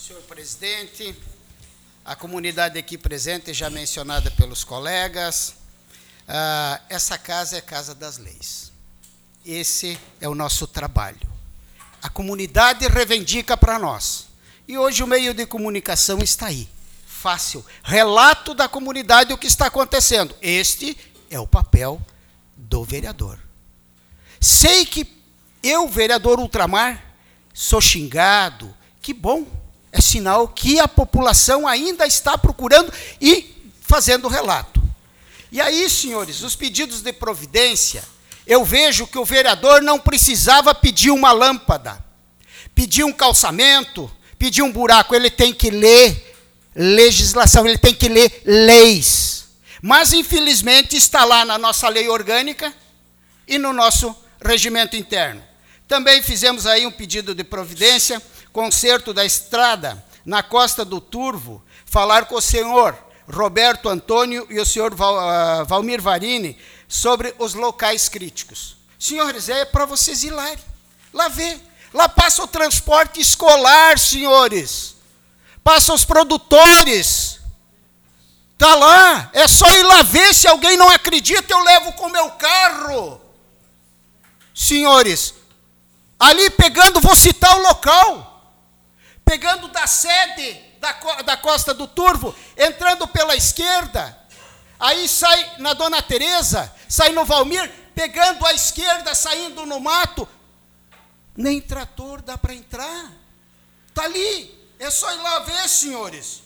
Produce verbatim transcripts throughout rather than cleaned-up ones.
senhor presidente, a comunidade aqui presente, já mencionada pelos colegas, ah, essa casa é a Casa das Leis. Esse é o nosso trabalho. A comunidade reivindica para nós. E hoje o meio de comunicação está aí. Fácil. Relato da comunidade o que está acontecendo. Este é o papel do vereador. Sei que eu, vereador Ultramar, sou xingado. Que bom. É sinal que a população ainda está procurando e fazendo relato. E aí, senhores, os pedidos de providência, eu vejo que o vereador não precisava pedir uma lâmpada, pedir um calçamento, pedir um buraco. Ele tem que ler legislação, ele tem que ler leis. Mas, infelizmente, está lá na nossa lei orgânica e no nosso regimento interno. Também fizemos aí um pedido de providência, conserto da estrada na Costa do Turvo, falar com o senhor Roberto Antônio e o senhor Val, uh, Valmir Varini sobre os locais críticos. Senhores, é para vocês ir lá, lá ver. Lá passa o transporte escolar, senhores. Passa os produtores. Está lá. É só ir lá ver. Se alguém não acredita, eu levo com o meu carro. Senhores, ali pegando, vou citar o local. Pegando da sede da, da Costa do Turvo, entrando pela esquerda, aí sai na Dona Teresa, sai no Valmir, pegando à esquerda, saindo no mato, nem trator dá para entrar. Está ali, é só ir lá ver, senhores.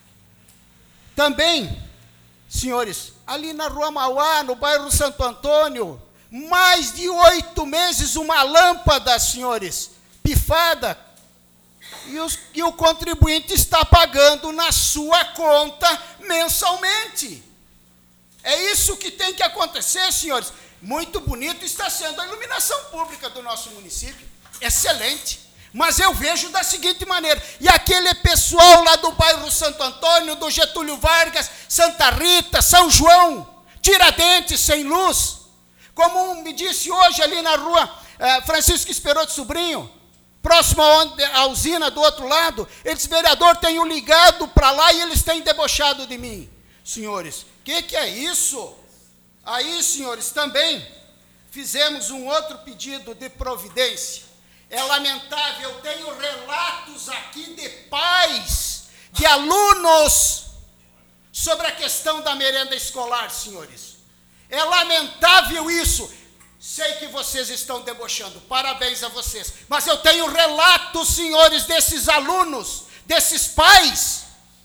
Também, senhores, ali na Rua Mauá, no bairro Santo Antônio, mais de oito meses, uma lâmpada, senhores, pifada, E, os, e o contribuinte está pagando na sua conta mensalmente. É isso que tem que acontecer, senhores. Muito bonito está sendo a iluminação pública do nosso município. Excelente. Mas eu vejo da seguinte maneira. E aquele pessoal lá do bairro Santo Antônio, do Getúlio Vargas, Santa Rita, São João, Tiradentes, sem luz. Como me disse hoje ali na rua eh, Francisco Esperoto Sobrinho, próximo à usina do outro lado, eles, vereador, tenho ligado para lá e eles têm debochado de mim. Senhores, o que, que é isso? Aí, senhores, também fizemos um outro pedido de providência. É lamentável, eu tenho relatos aqui de pais, de alunos, sobre a questão da merenda escolar, senhores. É lamentável isso. Sei que vocês estão debochando, parabéns a vocês. Mas eu tenho relatos, senhores, desses alunos, desses pais.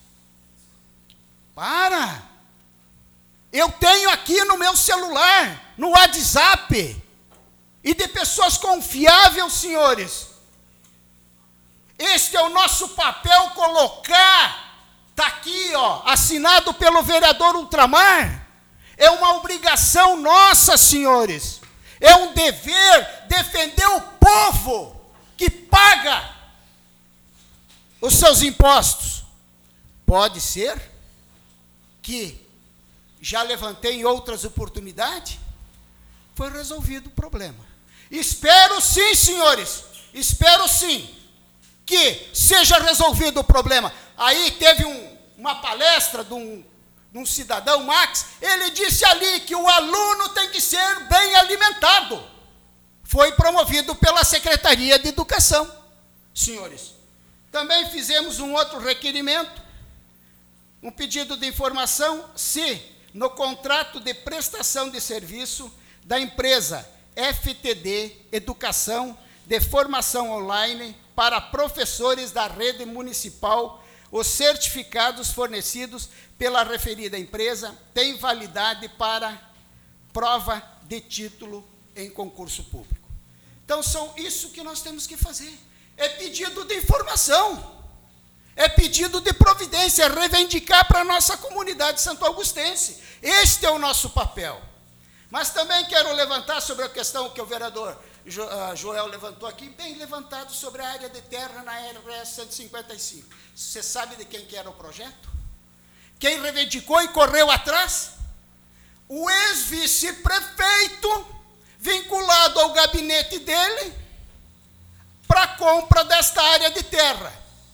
Para. Eu tenho aqui no meu celular, no WhatsApp, e de pessoas confiáveis, senhores. Este é o nosso papel, colocar, está aqui, ó, assinado pelo vereador Ultramar. É uma obrigação nossa, senhores. É um dever defender o povo que paga os seus impostos. Pode ser que já levantei em outras oportunidades, foi resolvido o problema. Espero sim, senhores, espero sim, que seja resolvido o problema. Aí teve um, uma palestra de um, de um cidadão, Max, ele disse ali que o aluno tem que ser bem alimentado. Foi promovido pela Secretaria de Educação, senhores. Também fizemos um outro requerimento, um pedido de informação, se no contrato de prestação de serviço da empresa F T D Educação de Formação Online para professores da rede municipal, os certificados fornecidos pela referida empresa têm validade para prova de título em concurso público. Então, são isso que nós temos que fazer. É pedido de informação, é pedido de providência, é reivindicar para a nossa comunidade santo augustense. Este é o nosso papel. Mas também quero levantar sobre a questão que o vereador Joel levantou aqui, bem levantado, sobre a área de terra na R S cento e cinquenta e cinco. Você sabe de quem que era o projeto? Quem reivindicou e correu atrás? O ex-vice-prefeito, vinculado ao gabinete dele, para a compra desta área de terra.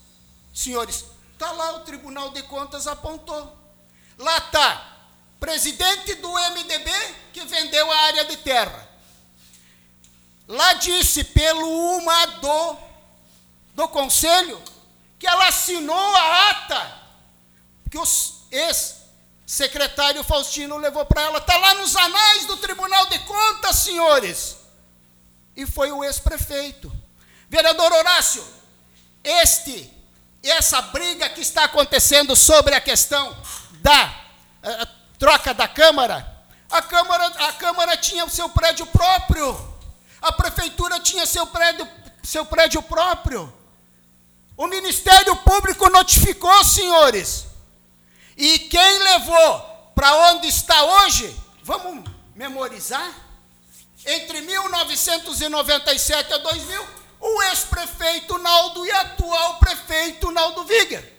Senhores, está lá, o Tribunal de Contas apontou. Lá está, presidente do M D B que vendeu a área de terra. Lá disse pelo uma do, do conselho que ela assinou a ata que o ex-secretário Faustino levou para ela. Está lá nos anais do Tribunal de Contas, senhores. E foi o ex-prefeito. Vereador Horácio, este, essa briga que está acontecendo sobre a questão da uh, troca da Câmara, a Câmara, a Câmara tinha o seu prédio próprio. A prefeitura tinha seu prédio, seu prédio próprio. O Ministério Público notificou, senhores. E quem levou para onde está hoje, vamos memorizar? Entre mil novecentos e noventa e sete a dois mil, o ex-prefeito Naldo e atual prefeito Naldo Viger.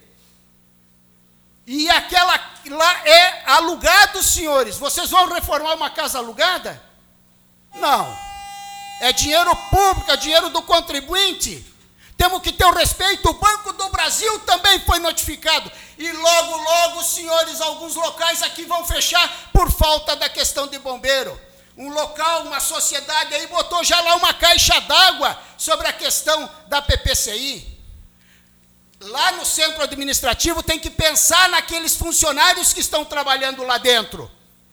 E aquela lá é alugado, senhores. Vocês vão reformar uma casa alugada? Não. É dinheiro público, é dinheiro do contribuinte. Temos que ter o respeito. O Banco do Brasil também foi notificado. E logo, logo, senhores, alguns locais aqui vão fechar por falta da questão de bombeiro. Um local, uma sociedade aí botou já lá uma caixa d'água sobre a questão da P P C I. Lá no centro administrativo tem que pensar naqueles funcionários que estão trabalhando lá dentro.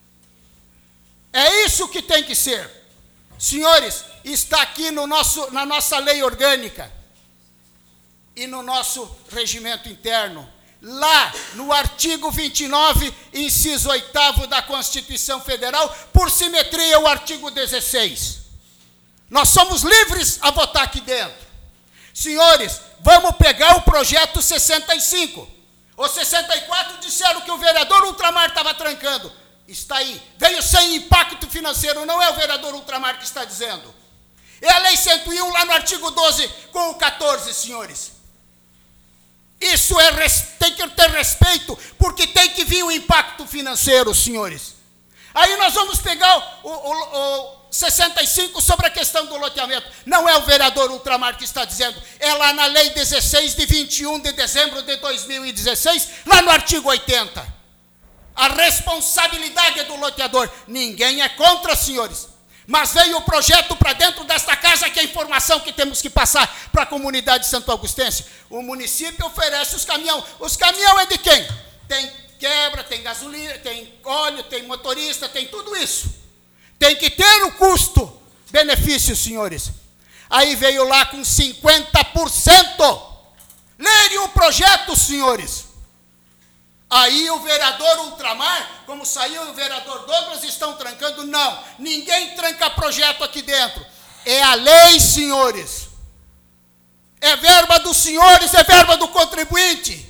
É isso que tem que ser. Senhores, está aqui no nosso, na nossa lei orgânica e no nosso regimento interno. Lá no artigo vinte e nove, inciso oitavo da Constituição Federal, por simetria, o artigo dezesseis. Nós somos livres a votar aqui dentro. Senhores, vamos pegar o projeto sessenta e cinco. O sessenta e quatro disseram que o vereador Ultramar estava trancando. Está aí. Veio sem impacto financeiro, não é o vereador Ultramar que está dizendo. É a lei cento e um lá no artigo doze com o quatorze, senhores. Isso é, tem que ter respeito, porque tem que vir o impacto financeiro, senhores. Aí nós vamos pegar o, o, o sessenta e cinco sobre a questão do loteamento. Não é o vereador Ultramar que está dizendo, é lá na lei dezesseis de vinte e um de dezembro de dois mil e dezesseis, lá no artigo oitenta. A responsabilidade é do loteador. Ninguém é contra, senhores. Mas veio o projeto para dentro desta casa, que é a informação que temos que passar para a comunidade santo augustense. O município oferece os caminhões. Os caminhões é de quem? Tem quebra, tem gasolina, tem óleo, tem motorista, tem tudo isso. Tem que ter o custo-benefício, senhores. Aí veio lá com cinquenta por cento. Lerem o projeto, senhores. Aí o vereador Ultramar, como saiu o vereador Douglas, estão trancando. Não, ninguém tranca projeto aqui dentro. É a lei, senhores. É verba dos senhores, é verba do contribuinte.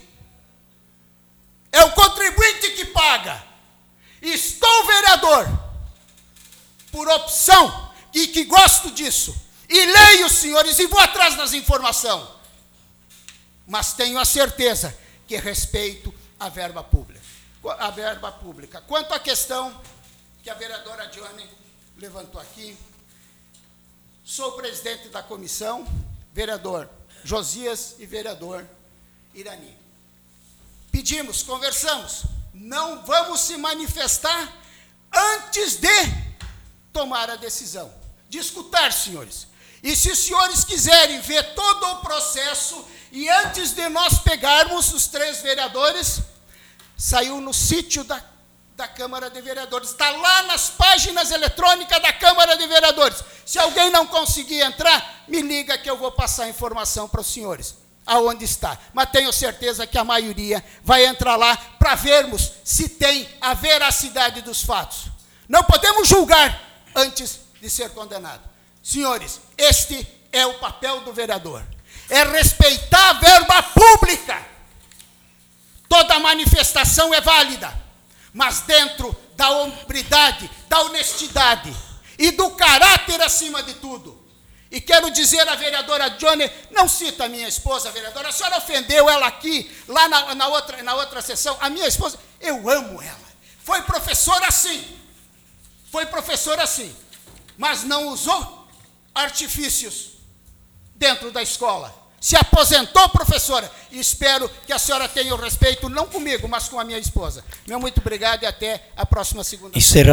É o contribuinte que paga. Estou vereador, por opção, e que gosto disso. E leio, senhores, e vou atrás das informações. Mas tenho a certeza que respeito a verba pública. A verba pública. Quanto à questão que a vereadora Dione levantou aqui, sou presidente da comissão, vereador Josias e vereador Irani. Pedimos, conversamos, não vamos se manifestar antes de tomar a decisão, de escutar, senhores. E se os senhores quiserem ver todo o processo, e antes de nós pegarmos os três vereadores, saiu no sítio da, da Câmara de Vereadores, está lá nas páginas eletrônicas da Câmara de Vereadores. Se alguém não conseguir entrar, me liga que eu vou passar a informação para os senhores, aonde está. Mas tenho certeza que a maioria vai entrar lá para vermos se tem a veracidade dos fatos. Não podemos julgar antes de ser condenado. Senhores, este é o papel do vereador. É respeitar a verba pública. Toda manifestação é válida, mas dentro da hombridade, da honestidade e do caráter acima de tudo. E quero dizer à vereadora Dione, não cita a minha esposa, vereadora, a senhora ofendeu ela aqui, lá na, na, outra, na outra sessão. A minha esposa, eu amo ela. Foi professora assim, foi professora assim, mas não usou artifícios dentro da escola. Se aposentou, professora. E espero que a senhora tenha o respeito, não comigo, mas com a minha esposa. Meu muito obrigado e até a próxima segunda-feira.